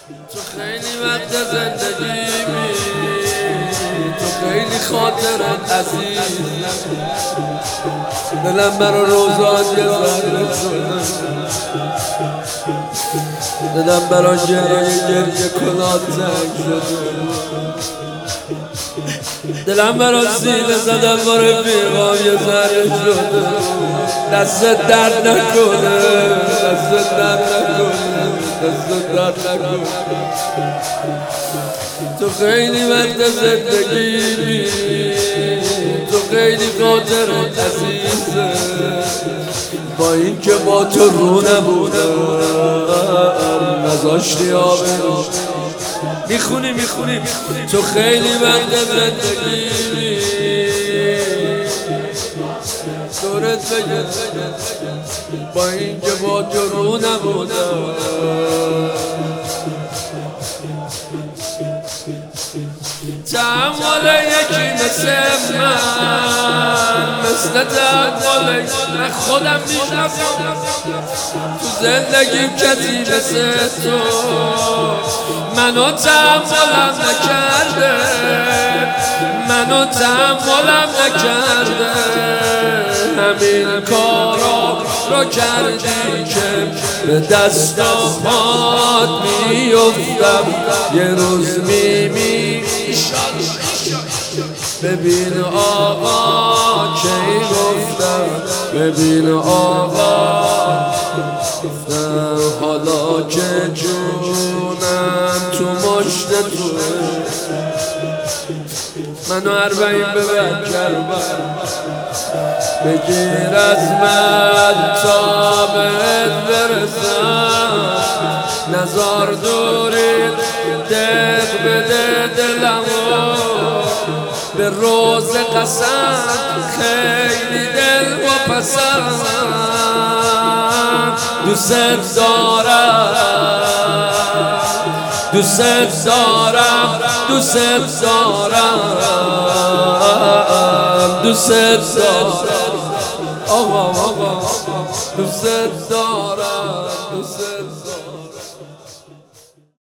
تو خیلی وقت زندگیمی، تو خیلی خاطرت عزیز، دلم برا روزات یه ذره شده، دلم برا گریه کنات تنگ شده، دلم برا سینه زدن با رفیقام یه ذره شده. دستت درد نکنه، دستت درد نکنه، دستت درد نکنه. تو خیلی وقت زندگیمی، تو خیلی خاطرت عزیزه، با این که با تو رو نبودم نذاشتی آبرو. میخونی تو خیلی وقت زندگیمی، دورت بگه با این که با تو رو نبودم. تحمل یکی مثل من، مثل تحمل من خودم میشناسم. تو زندگیم کسی مثل تو منو تحملم نکرده، منو تحملم نکرده. همین کارا رو کردی که به دست و پات میافتم، یه روز میمی ببین آقا کی گفتم، ببین آقا حالا که جونم تو مشت توه، منو اربعین ببر کربن، بگیر از من تا بهت برسم. نزار دوری دق بده دلمو، به روز قسم خیلی دل و پسند. دوست دارم، دوست دارم، دوست دارم، دوست دارم، آقا دوست دارم، دوست دارم.